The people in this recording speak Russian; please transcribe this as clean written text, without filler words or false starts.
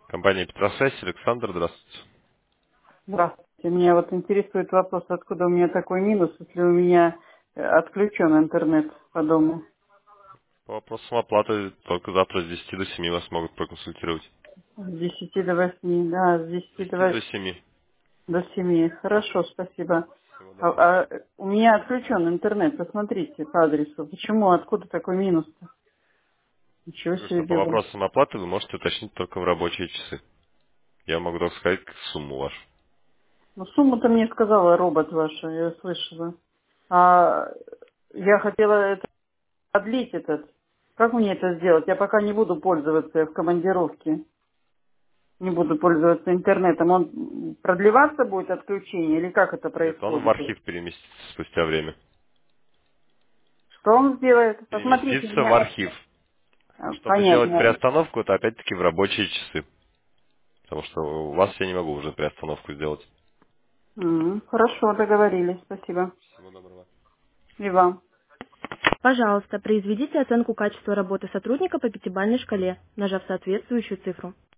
Компания Петросвязь, Александр, здравствуйте. Здравствуйте. Меня вот интересует вопрос, откуда у меня такой минус, если у меня отключен интернет по дому. По вопросам оплаты только завтра с 10 до 7 вас могут проконсультировать. С 10 до 8, да, с С 10 10 до 7. до 7. Хорошо, спасибо. Всего А, доброго. у меня отключен интернет, посмотрите по адресу. Почему, откуда такой минус-то? Ничего Говорю, себе что по дела. вопросам оплаты вы можете уточнить только в рабочие часы. Я могу только сказать сумму вашу. Ну, сумму-то мне сказала робот ваша, я слышала. А я хотела это продлить этот. Как мне это сделать? Я пока не буду пользоваться, я в командировке. Не буду пользоваться интернетом. Он продлеваться будет отключение или как это Нет, он в происходит? архив переместится спустя время. Что он сделает? Посмотрите, у Переместится в меня архив. Чтобы сделать понятно. приостановку, это опять-таки в рабочие часы. Потому что у вас я не могу уже приостановку сделать. Хорошо, договорились. Спасибо. Всего доброго. И вам. Пожалуйста, произведите оценку качества работы сотрудника по пятибалльной шкале, нажав соответствующую цифру.